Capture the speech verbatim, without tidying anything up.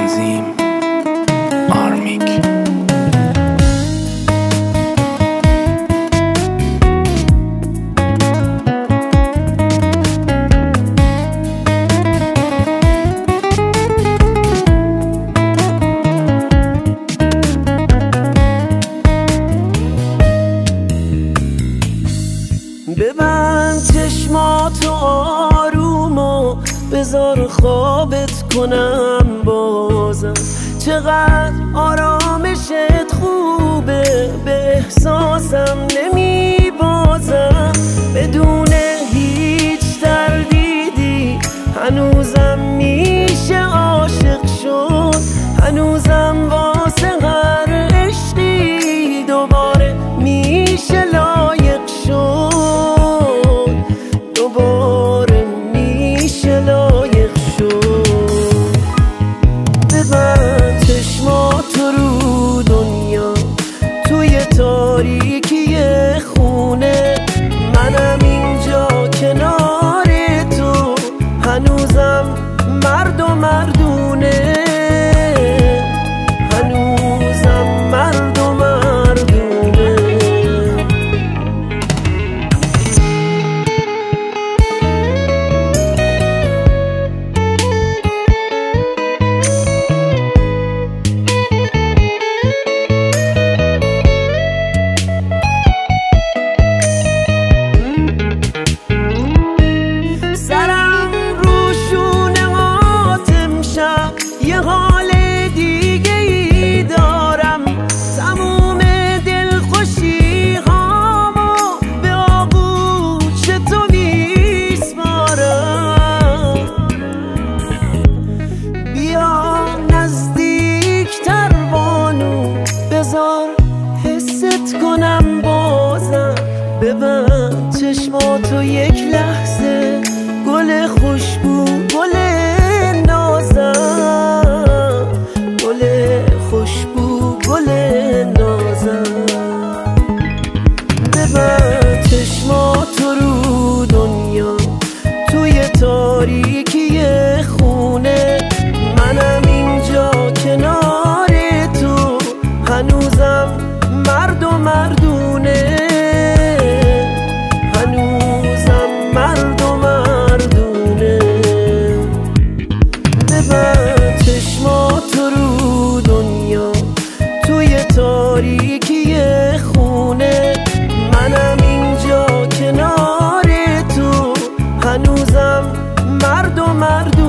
تنظیم آرمیک. ببند چشماتو آروم و بذار خوابت کنم بازم. چقدر آرامشت خوبه، به احساسم نمی بازم. بدون هیچ تردیدی هنوزم میشه عاشق شد. هنوزم واسه هر عشقی دوباره میشه لایق شد. دوباره میشه لایق شد. ببند چشماتو رو دنیا، توی تاریکی خونه. منم اینجا کنار تو، هنوزم مرد و مردونه. هنوزم مرد و مردونه. سرم رو شونه هاتم شب یه حال دیگه ای دارم. تموم دلخوشی هامو به آغوش تو میسپارم. بیا نزدیکتر بانو، بذار حست کنم بازم. ببند چشماتو یک لحظه، گل خوشبو گل نازم. گل خوشبو گل نازم. ببند چشماتو رو دنیا، توی تاریکی خونه. منم اینجا کنار تو، هنوزم مرد و مردونه. هنوزم مرد و مردونه. ببند چشماتو رو دنیا، توی تاریکی خونه. منم اینجا کنار تو، هنوزم مرد و مردونه.